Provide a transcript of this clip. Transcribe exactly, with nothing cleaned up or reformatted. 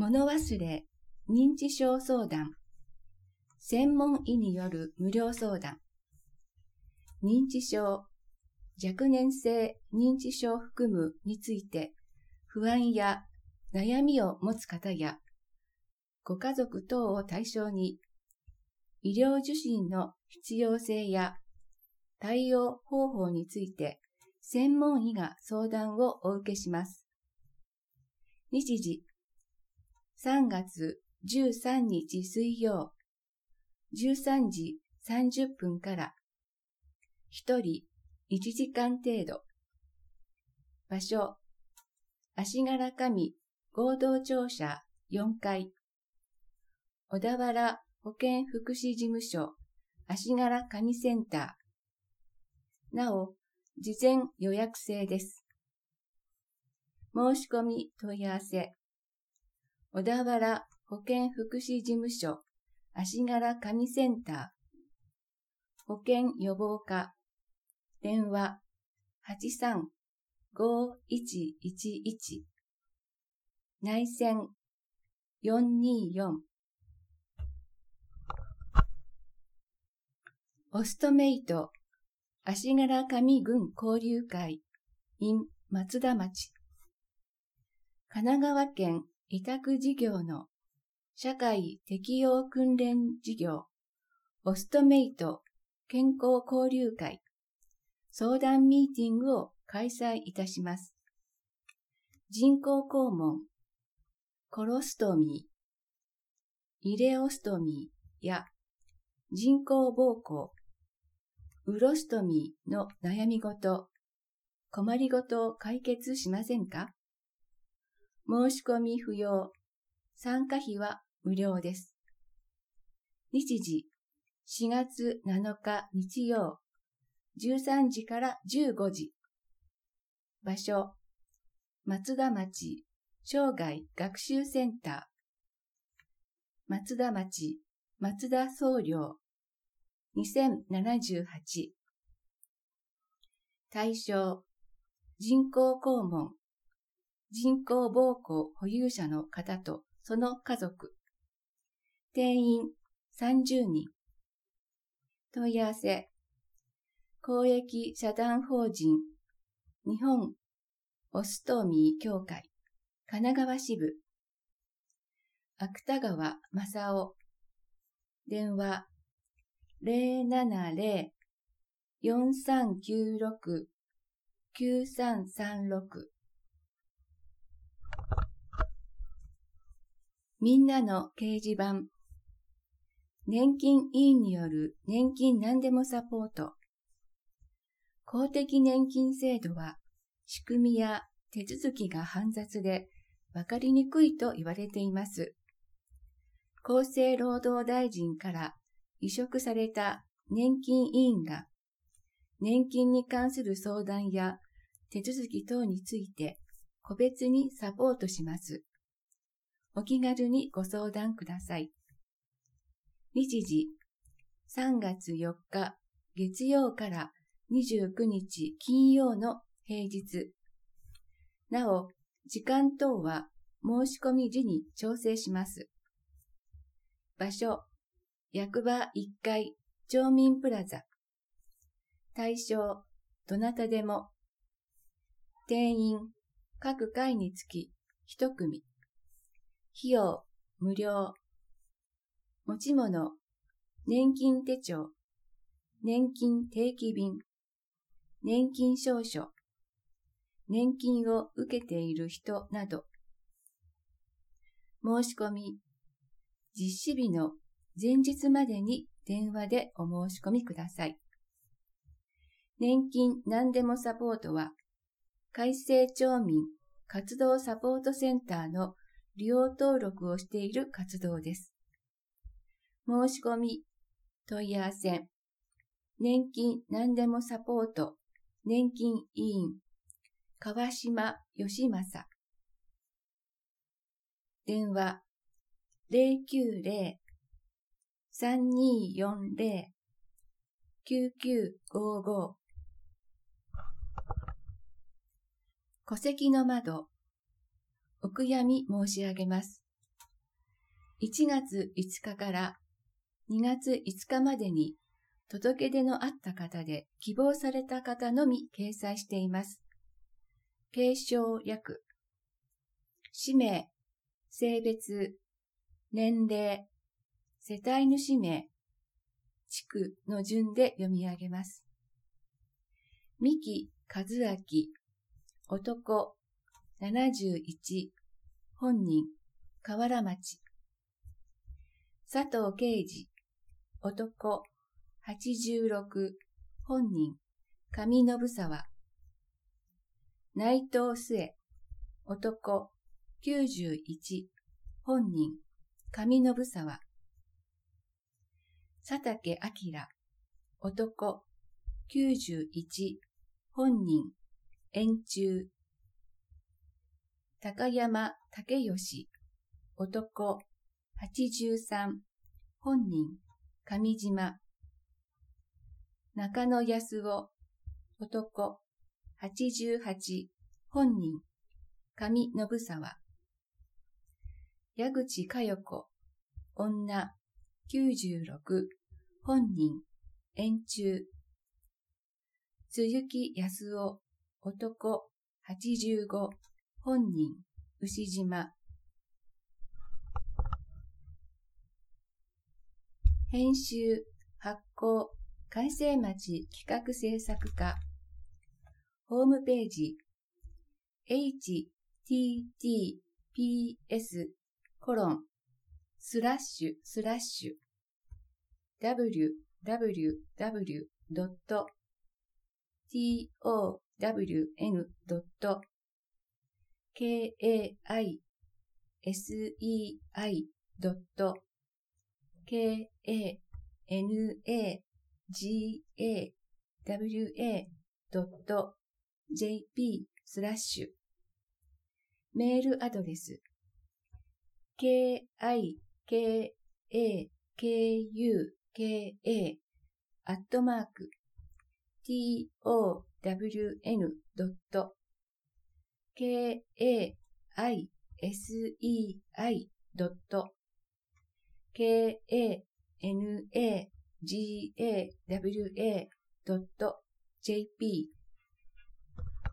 物忘れ、認知症相談、専門医による無料相談、認知症、若年性認知症含むについて不安や悩みを持つ方や、ご家族等を対象に医療受診の必要性や対応方法について専門医が相談をお受けします。日時、さんがつじゅうさんにち水曜、じゅうさんじさんじゅっぷんからひとりいちじかん程度。場所、足柄上合同庁舎よんかい、小田原保健福祉事務所足柄上センター。なお、事前予約制です。申し込み問い合わせ、小田原保健福祉事務所足柄上センター。保健予防課、電話 はちさん ごいちいちいち、内線よんによん。オストメイト足柄上郡交流会 in 松田町。神奈川県委託事業の社会適応訓練事業オストメイト健康交流会相談ミーティングを開催いたします。人工肛門、コロストミー、イレオストミーや人工膀胱、ウロストミーの悩み事、困りごとを解決しませんか？申し込み不要、参加費は無料です。日時、しがつなのか日曜、じゅうさんじからじゅうごじ。場所、松田町生涯学習センター。松田町松田総領にせんななじゅうはち。対象、人工肛門、人工膀胱保有者の方とその家族。定員さんじゅうにん。問い合わせ、公益社団法人日本オストーミー協会神奈川支部芥川正夫。電話 ゼロななゼロ よんさんきゅうろく きゅうさんさんろく。みんなの掲示板。年金委員による年金何でもサポート。公的年金制度は仕組みや手続きが煩雑で分かりにくいと言われています。厚生労働大臣から委嘱された年金委員が年金に関する相談や手続き等について個別にサポートします。お気軽にご相談ください。日時、さんがつよっか月曜からにじゅうくにち金曜の平日。なお、時間等は申し込み時に調整します。場所、役場いっかい町民プラザ。対象、どなたでも。定員、各回につきいち組。費用、無料。持ち物、年金手帳、年金定期便、年金証書、年金を受けている人など。申し込み、実施日の前日までに電話でお申し込みください。年金何でもサポートは、改正町民活動サポートセンターの利用登録をしている活動です。申し込み、問い合わせ、年金何でもサポート、年金委員、川島義正。電話、ゼロきゅうゼロ さんによんゼロ きゅうきゅうごご。戸籍の窓、お悔やみ申し上げます。 いちがついつかからにがついつかまでに届け出のあった方で希望された方のみ掲載しています。継承略、氏名、性別、年齢、世帯主名、地区の順で読み上げます。三木和明、男、ななじゅういち、本人、河原町。佐藤啓二、男、はちじゅうろく、本人、上信沢。内藤末、男、きゅうじゅういち、本人、上信沢。佐竹明、男、きゅうじゅういち、本人、円柱。高山武義、男、はちじゅうさん、本人、上島。中野康夫、男、はちじゅうはち、本人、上信沢。矢口佳代子、女、きゅうじゅうろく、本人、円柱。津雪康夫、男、はちじゅうご、本人、牛島。編集、発行、開成町企画制作課。ホームページ、エイチティーティーピーエスコロンスラッシュスラッシュダブリューダブリューダブリュードットトウンドットケーエーアイエスイーアイドットケーエーエヌエージーエーダブリューエードットジェーピースラッシュメールアドレス ケーアイケーエーケーユーケーエー アットマーク トウンドットケーエーアイエスイーアイドットケーエーエヌエージーエーダブリューエードットジェーピー